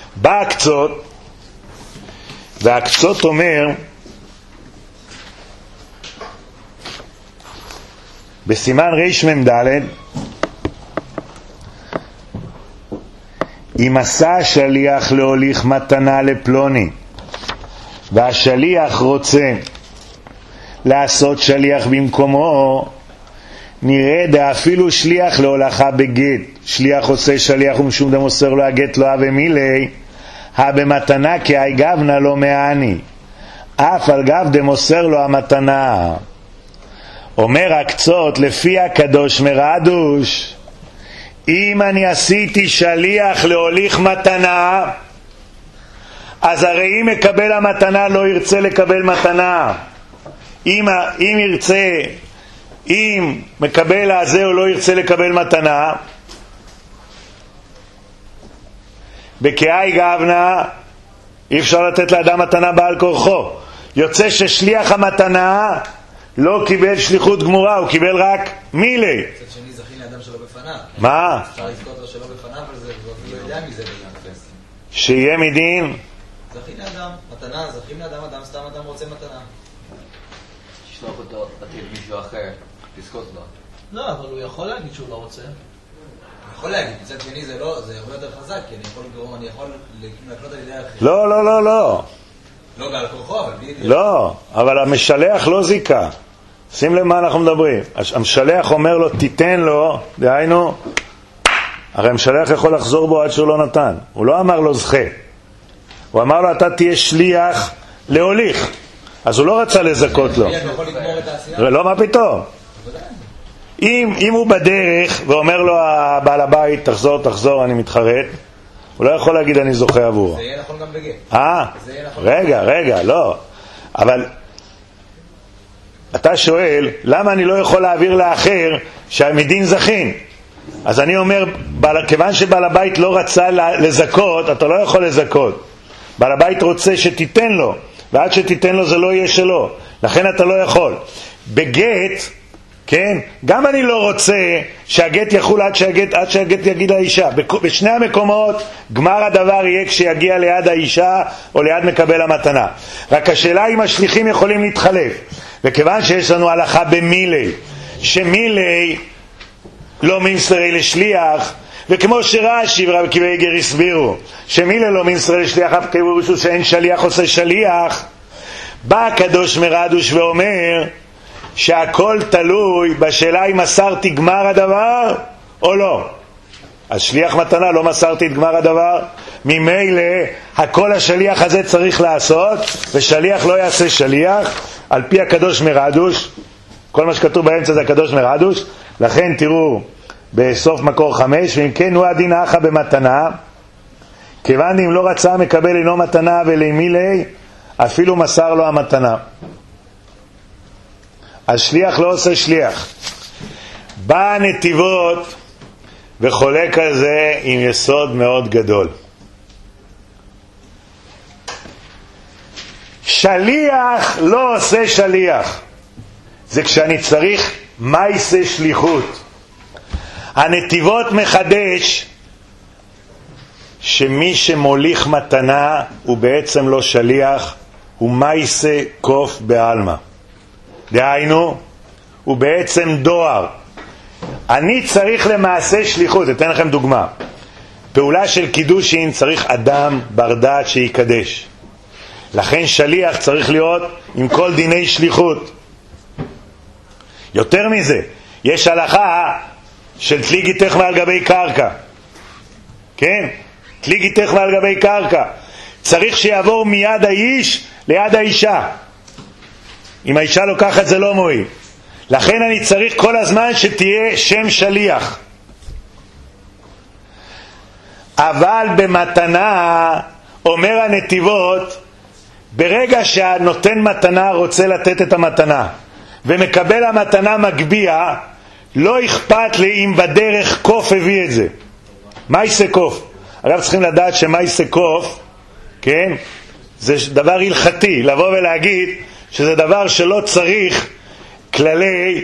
בא הקצות, והקצות אומר, בסימן ריש ממדלת, אם עשה השליח להוליך מתנה לפלוני, והשליח רוצה לעשות שליח במקומו, נראה דאפילו שליח להולכה בגט, שליח עושה שליח ומשום דמוסר לו הגט לא אבה מילי, הבמתנה כי אי גבנה לא מעני, אף על גב דמוסר לו המתנה. אומר הקצות, לפי הקדוש מרדוש, אם אני עשיתי שליח להוליך מתנה, אז הרי אם מקבל המתנה לא ירצה לקבל מתנה. אם, אם ירצה, אם מקבל הזה הוא לא ירצה לקבל מתנה, בקאי גבנה אי אפשר לתת לאדם מתנה בעל כורחו. יוצא ששליח המתנה לא קיבל שליחות גמורה, הוא קיבל רק מילי. מצד שני זכין לאדם שלא בפניו. מה? אפשר לזכות לו שלא בפניו, אבל זה לא יודע מזה בגלל. שיהיה מדין זכין לאדם, מתנה, זכין לאדם, אדם סתם אדם רוצה מתנה. תשלוח אותו לתת מישהו אחר, לזכות לו. לא, אבל הוא יכול להגיד שהוא לא רוצה. הוא יכול להגיד, מצד שני זה לא, זה הרבה יותר חזק, כי אני יכול לגרום, אני יכול לקנות על ידי אחר. לא, לא, לא, לא. לא בעל כורחו, אבל בלי... לא, אבל המשלח לא זיקה. שים לב מה אנחנו מדברים. המשלח אומר לו, תיתן לו, דהיינו, הרי המשלח יכול לחזור בו עד שהוא לא נתן. הוא לא אמר לו זכה. הוא אמר לו, אתה תהיה שליח להוליך. אז הוא לא רצה לזכות לו. לא, מה פתאום? אם, אם הוא בדרך ואומר לו הבעל הבית, תחזור, תחזור, אני מתחרט, הוא לא יכול להגיד אני זוכה עבורו. זה יהיה נכון גם בגט. אה? רגע, רגע, לא. אבל אתה שואל, למה אני לא יכול להעביר לאחר שהמדין זכין? אז אני אומר, כיוון שבעל הבית לא רצה לזכות, אתה לא יכול לזכות. בעל הבית רוצה שתיתן לו, ועד שתיתן לו זה לא יהיה שלו. לכן אתה לא יכול. בגט, כן? גם אני לא רוצה שהגט יחול עד שהגט, עד שהגט יגיד האישה. בשני המקומות גמר הדבר יהיה כשיגיע ליד האישה או ליד מקבל המתנה. רק השאלה אם השליחים יכולים להתחלף. וכיוון שיש לנו הלכה במילי, שמילי לא מינסרי לשליח, וכמו שרש"י ורבי עקיבא איגר הסבירו, שמילי לא מינסרי לשליח, אף פירושו שאין שליח עושה שליח, בא הקדוש מרדוש ואומר שהכל תלוי בשאלה אם מסרתי גמר הדבר או לא. אז שליח מתנה לא מסרתי את גמר הדבר, ממילא הכל השליח הזה צריך לעשות, ושליח לא יעשה שליח על פי הקדוש מרדוש. כל מה שכתוב באמצע זה הקדוש מרדוש. לכן תראו בסוף מקור חמש, ואם כן הוא הדין אחא במתנה, כיוון אם לא רצה מקבל אינו מתנה ולמילי אפילו מסר לו המתנה. אז שליח לא עושה שליח. בא נתיבות וחולק על זה עם יסוד מאוד גדול. שליח לא עושה שליח. זה כשאני צריך מייסה שליחות. הנתיבות מחדש שמי שמוליך מתנה הוא בעצם לא שליח, הוא מייסה קוף בעלמא. דהיינו, הוא בעצם דואר. אני צריך למעשה שליחות. אתן לכם דוגמה. פעולה של קידושין צריך אדם בר דעת שיקדש. לכן שליח צריך להיות עם כל דיני שליחות. יותר מזה, יש הלכה של תלי גיתך מעל גבי קרקע. כן? תלי גיתך מעל גבי קרקע. צריך שיעבור מיד האיש ליד האישה. אם האישה לוקחת זה לא מועיל. לכן אני צריך כל הזמן שתהיה שם שליח. אבל במתנה אומר הנתיבות, ברגע שהנותן מתנה רוצה לתת את המתנה ומקבל המתנה מגביע, לא אכפת לי אם בדרך קוף הביא את זה. מה יעשה קוף? אגב צריכים לדעת שמה יעשה קוף, כן? זה דבר הלכתי, לבוא ולהגיד שזה דבר שלא צריך כללי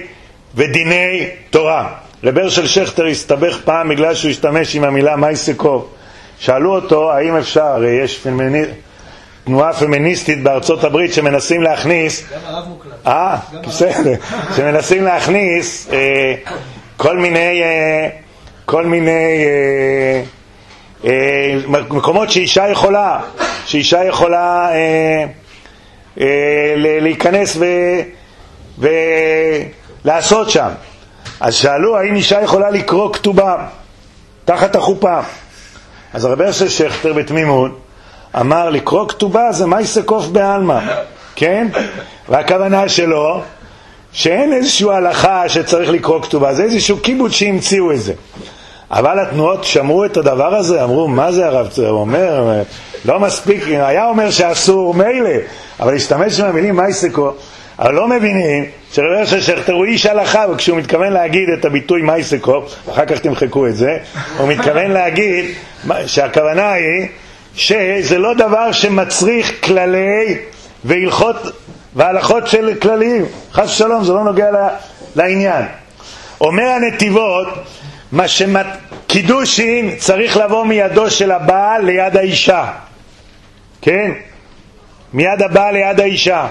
ודיני תורה. רב הרשל שכטר הסתבך פעם בגלל שהוא השתמש עם המילה מייסה קוף. שאלו אותו האם אפשר, יש פמיני, תנועה פמיניסטית בארצות הברית שמנסים להכניס, גם הרב מוקלט. אה, בסדר, שמנסים להכניס אה, כל מיני, אה, כל מיני אה, אה, מקומות שאישה יכולה, שאישה יכולה אה, אה, להיכנס ו, ולעשות שם. אז שאלו האם אישה יכולה לקרוא כתובה תחת החופה. אז הרב יוסף שכטר בתמימות אמר, לקרוא כתובה זה מייסה קוף בעלמא, כן? והכוונה שלו שאין איזושהי הלכה שצריך לקרוא כתובה, זה איזשהו קיבוץ שהמציאו את זה. אבל התנועות שמרו את הדבר הזה, אמרו, מה זה הרב? הוא אומר, לא מספיק, היה אומר שאסור מילא, אבל להשתמש במילים מייסה קוף, אבל לא מבינים שרב יוסף שכטר הוא איש הלכה, וכשהוא מתכוון להגיד את הביטוי מייסה קוף, אחר כך תמחקו את זה, הוא מתכוון להגיד שהכוונה היא שזה לא דבר שמצריך כללי והלכות והלכות של כלליים, חס ושלום, זה לא נוגע לעניין. אומר הנתיבות, מה שקידושין צריך לבוא מידו של הבעל ליד האישה, כן? מיד הבעל ליד האישה.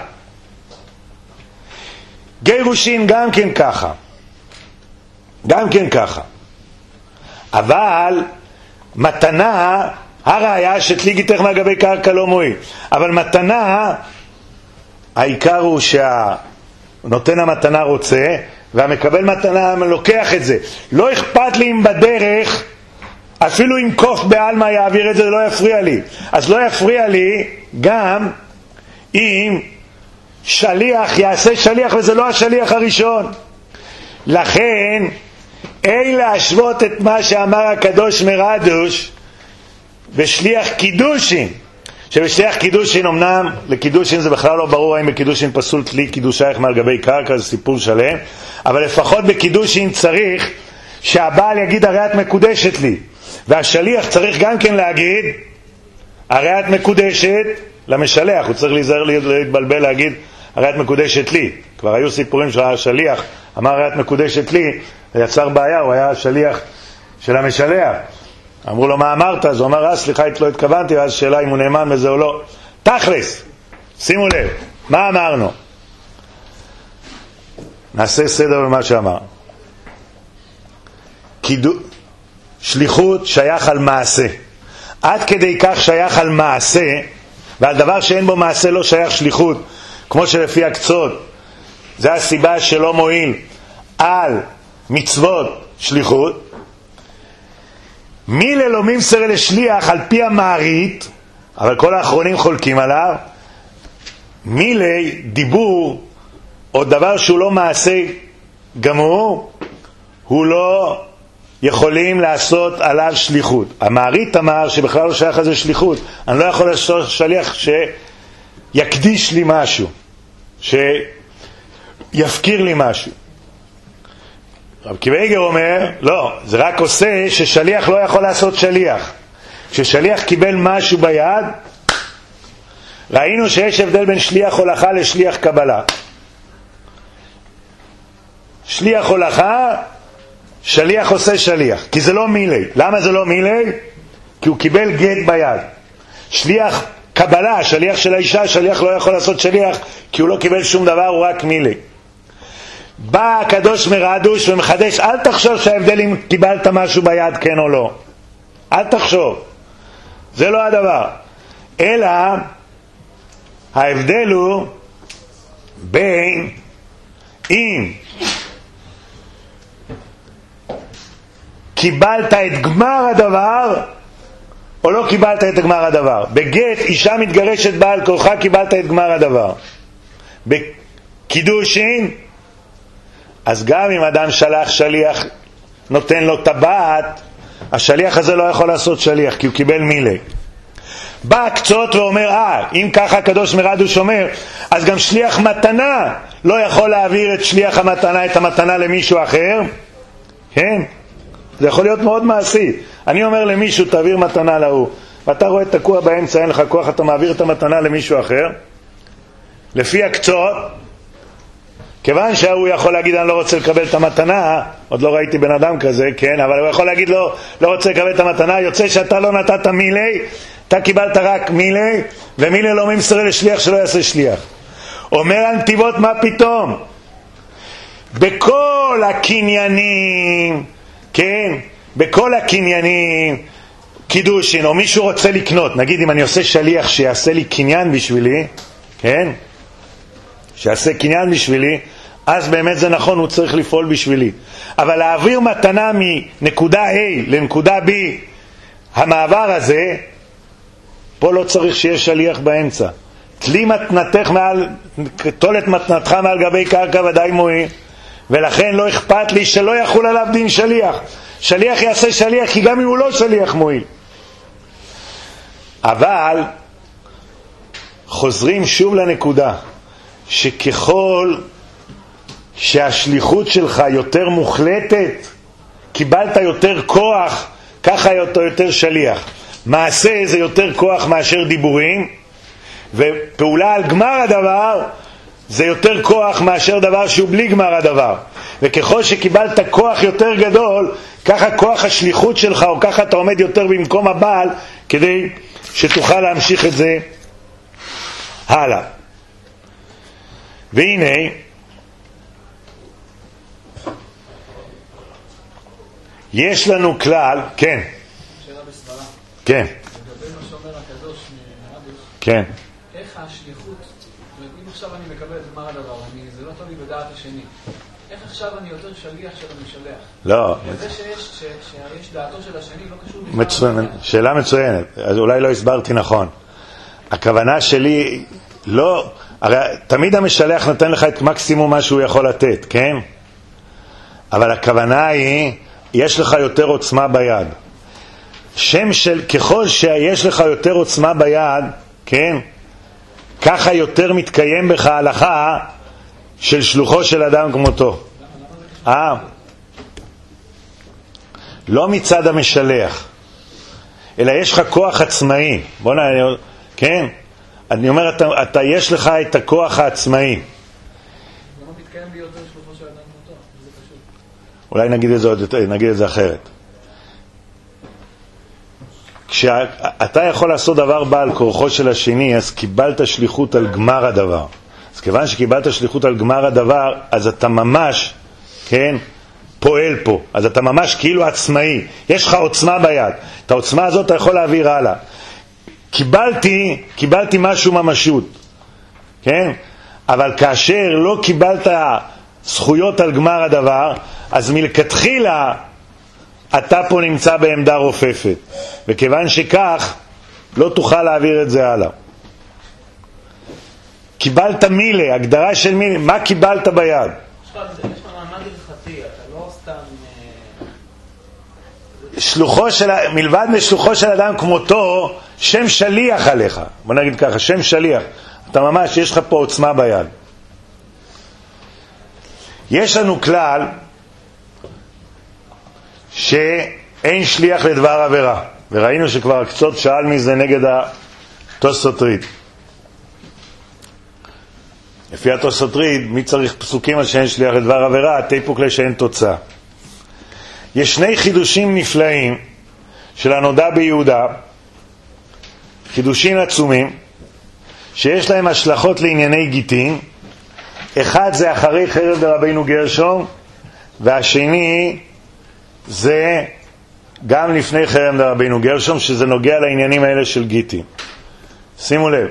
גירושין גם כן ככה, גם כן ככה. אבל מתנה, הראיה שתליגיתך מהגבי קרקע לא מועיל, אבל מתנה, העיקר הוא שהנותן המתנה רוצה והמקבל מתנה לוקח את זה. לא אכפת לי אם בדרך אפילו אם קוף בעלמא יעביר את זה, לא יפריע לי. אז לא יפריע לי גם אם שליח יעשה שליח וזה לא השליח הראשון. לכן אין להשוות את מה שאמר הקדוש מרדוש בשליח קידושין, שבשליח קידושין אמנם לקידושין זה בכלל לא ברור האם בקידושין פסול תלי קידושייך מעל גבי קרקע, זה סיפור שלם, אבל לפחות בקידושין צריך שהבעל יגיד הרי את מקודשת לי, והשליח צריך גם כן להגיד הרי את מקודשת למשלח, הוא צריך להיזהר להתבלבל להגיד הרי את מקודשת לי. כבר היו סיפורים שהשליח אמר הרי את מקודשת לי, ויצר בעיה, הוא היה השליח של המשלח. אמרו לו מה אמרת? אז הוא אמר אה סליחה לא התכוונתי, ואז שאלה אם הוא נאמן בזה או לא. תכלס, שימו לב, מה אמרנו? נעשה סדר במה שאמר. קידו... שליחות שייך על מעשה, עד כדי כך שייך על מעשה, ועל דבר שאין בו מעשה לא שייך שליחות, כמו שלפי הקצות זה הסיבה שלא מועיל על מצוות שליחות. מילה לא ממסר לשליח על פי המערית, אבל כל האחרונים חולקים עליו. מילה דיבור או דבר שהוא לא מעשה גמור, הוא לא יכולים לעשות עליו שליחות. המערית אמר שבכלל לא שייך לזה שליחות, אני לא יכול לעשות שליח שיקדיש לי משהו, שיפקיר לי משהו. רב קיבייגר אומר, לא, זה רק עושה ששליח לא יכול לעשות שליח. כששליח קיבל משהו ביד, ראינו שיש הבדל בין שליח הולכה לשליח קבלה. שליח הולכה, שליח עושה שליח, כי זה לא מילי. למה זה לא מילי? כי הוא קיבל גט ביד. שליח קבלה, שליח של האישה, שליח לא יכול לעשות שליח, כי הוא לא קיבל שום דבר, הוא רק מילי. בא הקדוש מרדוש ומחדש, אל תחשוב שההבדל אם קיבלת משהו ביד כן או לא, אל תחשוב, זה לא הדבר, אלא ההבדל הוא בין אם קיבלת את גמר הדבר או לא קיבלת את גמר הדבר. בגט אישה מתגרשת בעל כורחה, קיבלת את גמר הדבר. בקידושין אז גם אם אדם שלח שליח נותן לו טבעת, השליח הזה לא יכול לעשות שליח כי הוא קיבל מילה. בא הקצות ואומר אה, אם ככה הקדוש מרדוש אומר, אז גם שליח מתנה לא יכול להעביר את שליח המתנה, את המתנה למישהו אחר. כן, זה יכול להיות מאוד מעשי. אני אומר למישהו תעביר מתנה להוא, ואתה רואה תקוע באמצע, אין לך כוח, אתה מעביר את המתנה למישהו אחר. לפי הקצות כיוון שהוא יכול להגיד אני לא רוצה לקבל את המתנה, עוד לא ראיתי בן אדם כזה, כן, אבל הוא יכול להגיד לא, לא רוצה לקבל את המתנה, יוצא שאתה לא נתת מילי, אתה קיבלת רק מילי, ומילי לא ממסר לשליח שלא יעשה שליח. אומר הנתיבות מה פתאום? בכל הקניינים, כן, בכל הקניינים, קידושין, או מישהו רוצה לקנות, נגיד אם אני עושה שליח שיעשה לי קניין בשבילי, כן, שיעשה קניין בשבילי, אז באמת זה נכון, הוא צריך לפעול בשבילי. אבל להעביר מתנה מנקודה A לנקודה B, המעבר הזה, פה לא צריך שיהיה שליח באמצע. תלי מתנתך מעל, תול את מתנתך מעל גבי קרקע ודאי מועיל, ולכן לא אכפת לי שלא יחול עליו דין שליח. שליח יעשה שליח, כי גם אם הוא לא שליח מועיל. אבל חוזרים שוב לנקודה, שככל שהשליחות שלך יותר מוחלטת, קיבלת יותר כוח, ככה אתה יותר שליח. מעשה זה יותר כוח מאשר דיבורים, ופעולה על גמר הדבר זה יותר כוח מאשר דבר שהוא בלי גמר הדבר. וככל שקיבלת כוח יותר גדול, ככה כוח השליחות שלך, או ככה אתה עומד יותר במקום הבעל, כדי שתוכל להמשיך את זה הלאה. והנה, יש לנו כלל, כן. שאלה בסברה. כן. לגבי מה שאומר הקדוש מהרבש. כן. איך השליחות, אם עכשיו אני מקבל את גמר הדבר, אני, זה לא טוב לי בדעת השני. איך עכשיו אני יותר שליח של המשלח? לא. וזה שיש, ש, שיש דעתו של השני לא קשור בכלל. מצוין, שאלה מצוינת. אז אולי לא הסברתי נכון. הכוונה שלי, לא, הרי תמיד המשלח נותן לך את מקסימום מה שהוא יכול לתת, כן? אבל הכוונה היא, יש לך יותר עוצמה ביד. שם של, ככל שיש לך יותר עוצמה ביד, כן? ככה יותר מתקיים בך הלכה של שלוחו של אדם כמותו. אה? לא מצד המשלח, אלא יש לך כוח עצמאי. בוא נראה, כן? אני אומר, אתה, אתה יש לך את הכוח העצמאי. למה מתקיים ביותר שלוחו של אדם כמותו? זה פשוט. אולי נגיד את זה, נגיד את זה אחרת. כשאתה יכול לעשות דבר בעל כורחו של השני, אז קיבלת שליחות על גמר הדבר. אז כיוון שקיבלת שליחות על גמר הדבר, אז אתה ממש, כן, פועל פה. אז אתה ממש כאילו עצמאי. יש לך עוצמה ביד. את העוצמה הזאת אתה יכול להעביר הלאה. קיבלתי, קיבלתי משהו ממשות. כן? אבל כאשר לא קיבלת זכויות על גמר הדבר, אז מלכתחילה אתה פה נמצא בעמדה רופפת. וכיוון שכך, לא תוכל להעביר את זה הלאה. קיבלת מילה, הגדרה של מילה, מה קיבלת ביד? יש לך מעמד הלכתי, אתה לא סתם... שלוחו של, מלבד משלוחו של אדם כמותו, שם שליח עליך. בוא נגיד ככה, שם שליח. אתה ממש, יש לך פה עוצמה ביד. יש לנו כלל שאין שליח לדבר עבירה. וראינו שכבר קצת שאל מזה נגד התוספות. לפי התוספות, מי צריך פסוקים על שאין שליח לדבר עבירה? תיפוק לשאין תוצאה. יש שני חידושים נפלאים של הנודע ביהודה, חידושים עצומים, שיש להם השלכות לענייני גיטין. אחד זה אחרי חרב דרבנו גרשום, והשני זה גם לפני חרב דרבנו גרשום, שזה נוגע לעניינים האלה של גיטין. שימו לב,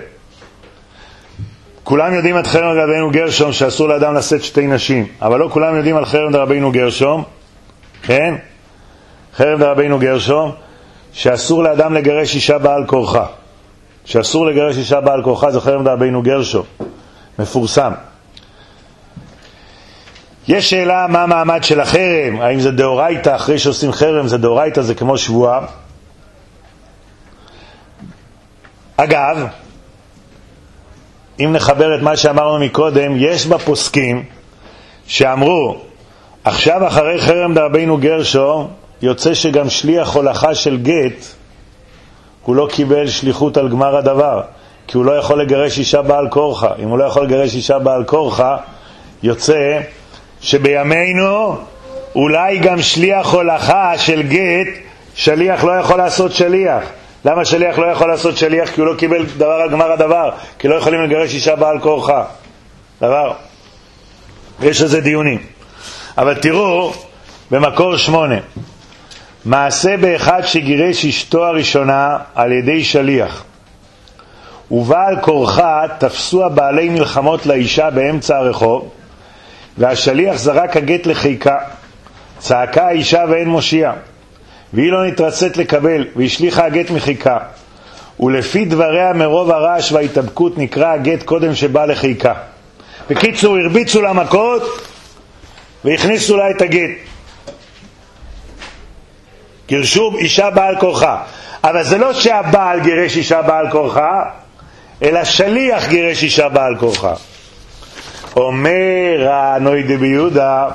כולם יודעים את חרב דרבנו גרשום שאסור לאדם לשאת שתי נשים, אבל לא כולם יודעים על חרב דרבנו גרשום, כן? חרב דרבנו גרשום שאסור לאדם לגרש אישה בעל כורחה. שאסור לגרש אישה בעל כורחה זה חרב דרבנו גרשום, מפורסם. יש שאלה מה המעמד של החרם, האם זה דאורייתא, אחרי שעושים חרם זה דאורייתא, זה כמו שבועה. אגב, אם נחבר את מה שאמרנו מקודם, יש בפוסקים שאמרו עכשיו אחרי חרם דרבנו גרשום יוצא שגם שליח הולכה של גט הוא לא קיבל שליחות על גמר הדבר, כי הוא לא יכול לגרש אישה בעל כורחה. אם הוא לא יכול לגרש אישה בעל כורחה, יוצא שבימינו אולי גם שליח הולכה של גט, שליח לא יכול לעשות שליח. למה שליח לא יכול לעשות שליח? כי הוא לא קיבל דבר על גמר הדבר, כי לא יכולים לגרש אישה בעל כורחה. דבר. יש לזה דיונים. אבל תראו, במקור שמונה, מעשה באחד שגירש אשתו הראשונה על ידי שליח, ובעל כורחה תפסו הבעלי מלחמות לאישה באמצע הרחוב, והשליח זרק הגט לחיקה, צעקה האישה ואין מושיע, והיא לא נתרצת לקבל, והשליחה הגט מחיקה, ולפי דבריה מרוב הרעש וההתאבקות נקרא הגט קודם שבא לחיקה. בקיצור, הרביצו לה מכות והכניסו לה את הגט, גירשו אישה בעל כורחה. אבל זה לא שהבעל גירש אישה בעל כורחה, אלא שליח גירש אישה בעל כורחה. אומר הנוי דבי יהודה,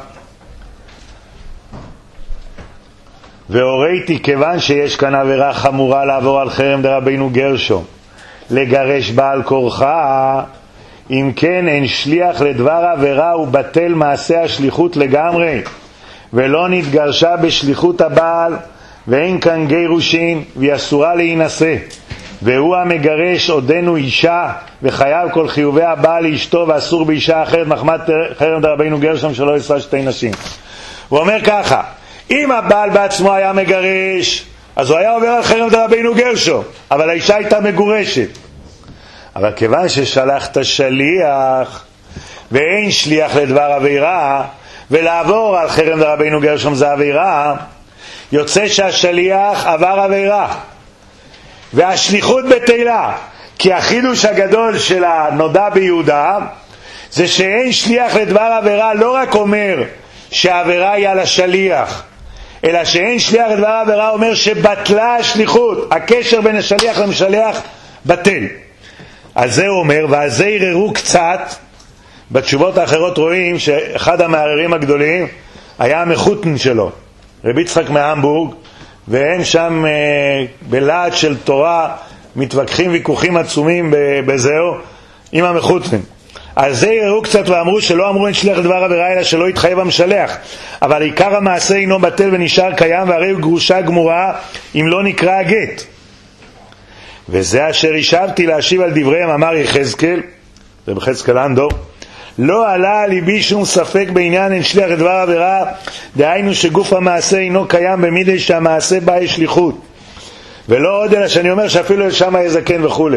והוריתי כיוון שיש כאן עבירה חמורה לעבור על חרם דרבנו גרשום לגרש בעל כורחה, אם כן אין שליח לדבר עבירה ובטל מעשה השליחות לגמרי, ולא נתגרשה בשליחות הבעל, ואין כאן גירושין, והיא אסורה להינשא, והוא המגרש עודנו אישה, וחייב כל חיובי הבעל לאשתו, ואסור באישה אחרת מחמת חרם דרבנו גרשום שלא ישא שתי נשים. הוא אומר ככה, אם הבעל בעצמו היה מגרש, אז הוא היה עובר על חרם דרבנו גרשום, אבל האישה הייתה מגורשת. אבל כיוון ששלחת שליח ואין שליח לדבר עבירה, ולעבור על חרם דרבנו גרשום זה עבירה, יוצא שהשליח עבר עבירה והשליחות בטלה. כי החידוש הגדול של הנודע ביהודה זה שאין שליח לדבר עבירה לא רק אומר שהעבירה היא על השליח, אלא שאין שליח לדבר עבירה אומר שבטלה השליחות, הקשר בין השליח למשליח בטל. על זה הוא אומר, ועל זה יררו קצת. בתשובות האחרות רואים שאחד המערערים הגדולים היה המחותן שלו, רבי יצחק מהמבורג, והם שם אה, בלהט של תורה מתווכחים ויכוחים עצומים בזהו עם המחותן. על זה יראו קצת ואמרו שלא אמרו אין שליח לדבר עבירה אלא שלא יתחייב המשלח, אבל עיקר המעשה אינו בטל ונשאר קיים, והרי הוא גרושה גמורה אם לא נקרא הגט. וזה אשר ישבתי להשיב על דבריהם, אמר יחזקאל, זה בחזקאל אנדור, לא עלה על ליבי שום ספק בעניין אין שליח לדבר עבירה, דהיינו שגוף המעשה אינו קיים במידי שהמעשה בא שליחות, ולא עוד אלא שאני אומר שאפילו שם יזקן וכו'.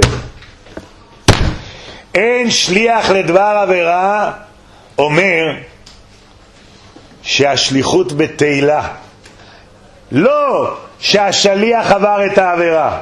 אין שליח לדבר עבירה אומר שהשליחות בתהילה, לא שהשליח עבר את העבירה,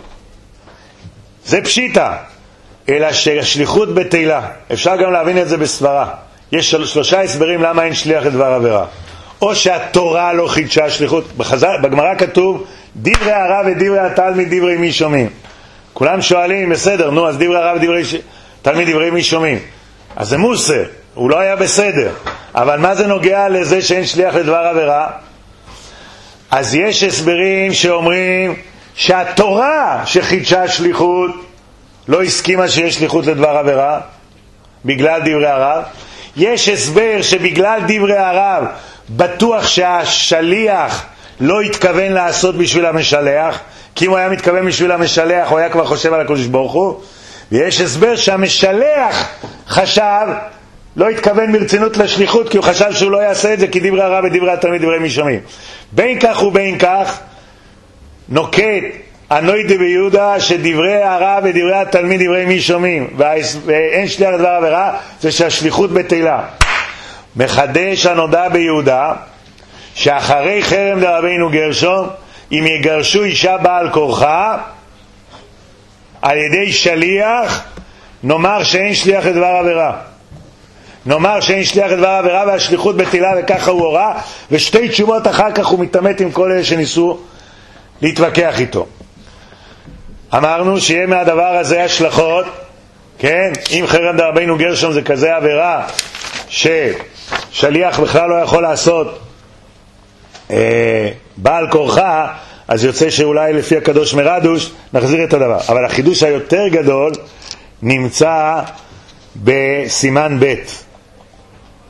זה פשיטה, אלא שהשליחות בתהילה. אפשר גם להבין את זה בסברה. יש של, שלושה הסברים למה אין שליח לדבר עבירה. או שהתורה לא חידשה השליחות. בחז"ל, בגמרא כתוב דברי הרב ודברי התלמיד דברי מי שומעים. כולם שואלים, בסדר, נו, אז דברי הרב ודברי ש... תלמיד דברי מי שומעים. אז זה מוסר, הוא לא היה בסדר. אבל מה זה נוגע לזה שאין שליח לדבר עבירה? אז יש הסברים שאומרים שהתורה שחידשה השליחות לא הסכימה שיש שליחות לדבר עבירה בגלל דברי הרב. יש הסבר שבגלל דברי הרב בטוח שהשליח לא התכוון לעשות בשביל המשלח, כי אם הוא היה מתכוון בשביל המשלח הוא היה כבר חושב על הקדוש ברוך הוא. ויש הסבר שהמשלח חשב, לא התכוון ברצינות לשליחות, כי הוא חשב שהוא לא יעשה את זה, כי דברי הרב ודברי התלמיד דברי מי שומעים. בין כך ובין כך נוקט הנוי דבי יהודה שדברי הרב ודברי התלמיד דברי מי שומעים, ואין שליח לדבר עבירה, זה שהשליחות בתהילה. מחדש הנודע ביהודה שאחרי חרם דרבנו גרשום, אם יגרשו אישה בעל כורחה על ידי שליח, נאמר שאין שליח לדבר עבירה, נאמר שאין שליח לדבר עבירה והשליחות בתהילה, וככה הוא הורה. ושתי תשובות אחר כך הוא מתאמת עם כל אלה שניסו להתווכח איתו. אמרנו שיהיה מהדבר הזה השלכות, כן? אם חרם דרבנו גרשום זה כזה עבירה ששליח בכלל לא יכול לעשות אה, בעל כורחה, אז יוצא שאולי לפי הקדוש מרדוש נחזיר את הדבר. אבל החידוש היותר גדול נמצא בסימן ב'.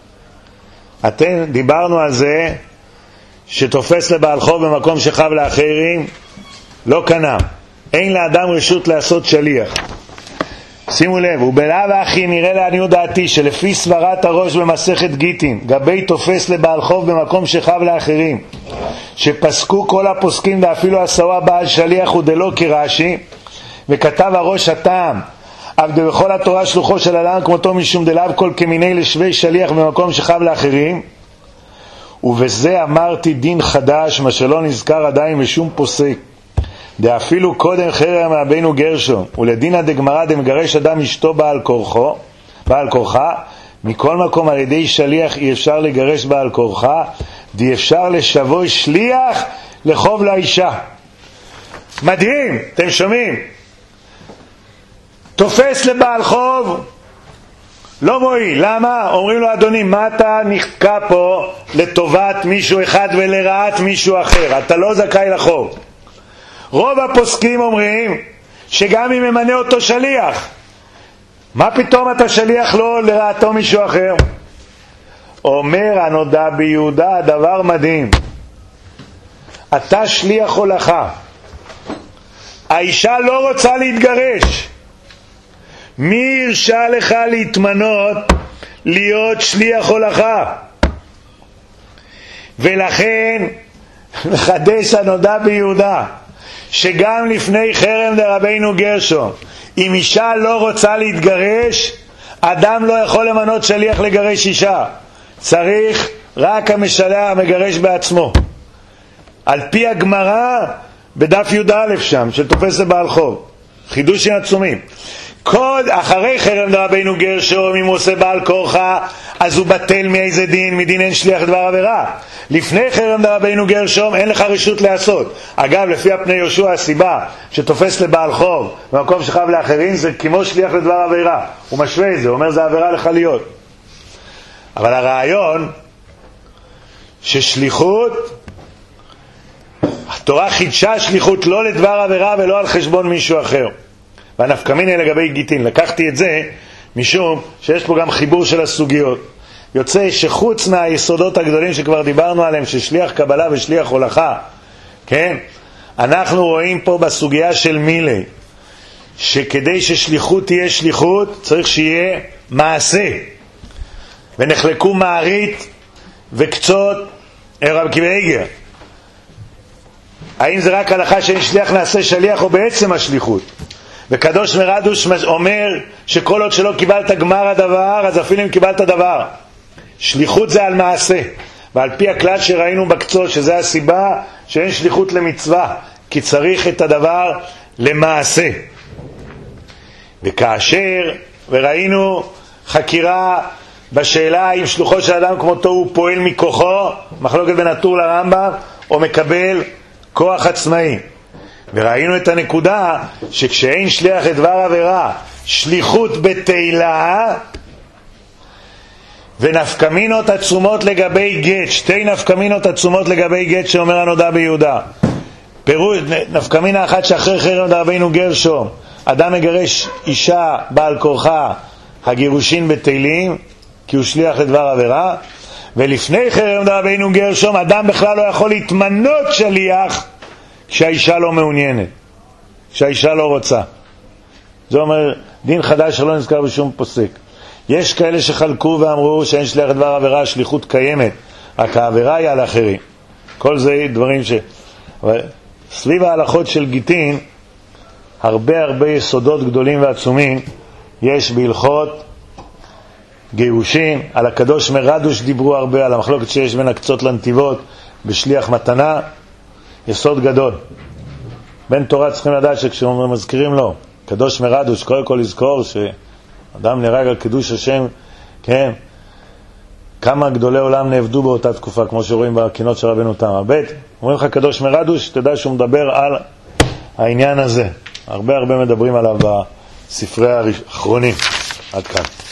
אתם דיברנו על זה שתופס לבעל חוב במקום שחב לאחרים, לא קנה. אין לאדם רשות לעשות שליח. שימו לב, ובלאו הכי נראה לעניות דעתי שלפי סברת הראש במסכת גיטין, גבי תופס לבעל חוב במקום שחב לאחרים, שפסקו כל הפוסקים ואפילו הסווה בעל שליח ודלא כרש"י, וכתב הראש הטעם, עבד בכל התורה שלוחו של אדם כמותו משום דלאו כל כמיני לשווה שליח במקום שחב לאחרים, ובזה אמרתי דין חדש, מה שלא נזכר עדיין בשום פוסק. דאפילו קודם חרם רבנו גרשום, ולדינא דגמרא דמגרש אדם אשתו בעל כורחו, בעל כורחה, מכל מקום על ידי שליח אי אפשר לגרש בעל כורחה, די אפשר לשבוי שליח לחוב לאישה. מדהים, אתם שומעים? תופס לבעל חוב, לא מועיל. למה? אומרים לו, אדוני, מה אתה נחכה פה לטובת מישהו אחד ולרעת מישהו אחר? אתה לא זכאי לחוב. רוב הפוסקים אומרים שגם אם ממנה אותו שליח, מה פתאום אתה שליח לו לרעתו מישהו אחר? אומר הנודע ביהודה דבר מדהים, אתה שליח הולכה, האישה לא רוצה להתגרש, מי הרשה לך להתמנות להיות שליח הולכה? ולכן מחדש הנודע ביהודה שגם לפני חרם דרבנו גרשום, אם אישה לא רוצה להתגרש, אדם לא יכול למנות שליח לגרש אישה, צריך רק המשלח המגרש בעצמו, על פי הגמרא בדף י"א שם של תופס לבעל חוב. חידושים עצומים. קוד אחרי חרם דרבנו גרשום, אם הוא עושה בעל כורחה, אז הוא בטל מאיזה דין? מדין אין שליח דבר עבירה. לפני חרם דרבנו גרשום אין לך רשות לעשות. אגב, לפי הפני יהושע, הסיבה שתופס לבעל חוב במקום שחב לאחרים זה כמו שליח לדבר עבירה. הוא משווה את זה, הוא אומר זה עבירה לך להיות. אבל הרעיון ששליחות, התורה חידשה שליחות לא לדבר עבירה ולא על חשבון מישהו אחר. והנפקמינה לגבי גיטין, לקחתי את זה משום שיש פה גם חיבור של הסוגיות. יוצא שחוץ מהיסודות הגדולים שכבר דיברנו עליהם, ששליח קבלה ושליח הולכה, כן? אנחנו רואים פה בסוגיה של מילי, שכדי ששליחות תהיה שליחות, צריך שיהיה מעשה. ונחלקו מערית וקצות רב קיבייגר. האם זה רק הלכה שאין שליח נעשה שליח או בעצם השליחות? וקדוש מרדוש אומר שכל עוד שלא קיבלת גמר הדבר, אז אפילו אם קיבלת דבר. שליחות זה על מעשה, ועל פי הכלל שראינו בקצות, שזה הסיבה שאין שליחות למצווה, כי צריך את הדבר למעשה. וכאשר, וראינו חקירה בשאלה אם שלוחו של אדם כמותו הוא פועל מכוחו, מחלוקת בין הטור לרמב"ם, או מקבל כוח עצמאי. וראינו את הנקודה שכשאין שליח לדבר עבירה, שליחות בתהילה, ונפקמינות עצומות לגבי גט, שתי נפקמינות עצומות לגבי גט שאומר הנודע ביהודה. פירוש, נפקמינה אחת שאחרי חרם דרבנו גרשום, אדם מגרש אישה בעל כורחה, הגירושין בתהילים, כי הוא שליח לדבר עבירה. ולפני חרם דרבנו גרשום, אדם בכלל לא יכול להתמנות שליח כשהאישה לא מעוניינת, כשהאישה לא רוצה. זה אומר דין חדש שלא נזכר בשום פוסק. יש כאלה שחלקו ואמרו שאין שליח לדבר עבירה, שליחות קיימת, רק העבירה היא על אחרים. כל זה דברים ש... אבל סביב ההלכות של גיטין, הרבה הרבה יסודות גדולים ועצומים יש בהלכות גירושין. על הקדוש מרדוש דיברו הרבה, על המחלוקת שיש בין הקצות לנתיבות בשליח מתנה, יסוד גדול. בן תורה צריכים לדעת שכשמזכירים לו קדוש מרדוש, קודם כל לזכור שאדם נהרג על קידוש השם, כן, כמה גדולי עולם נעבדו באותה תקופה, כמו שרואים בקינות של רבנו תם. הבית, אומרים לך קדוש מרדוש, תדע שהוא מדבר על העניין הזה. הרבה הרבה מדברים עליו בספרי האחרונים. עד כאן.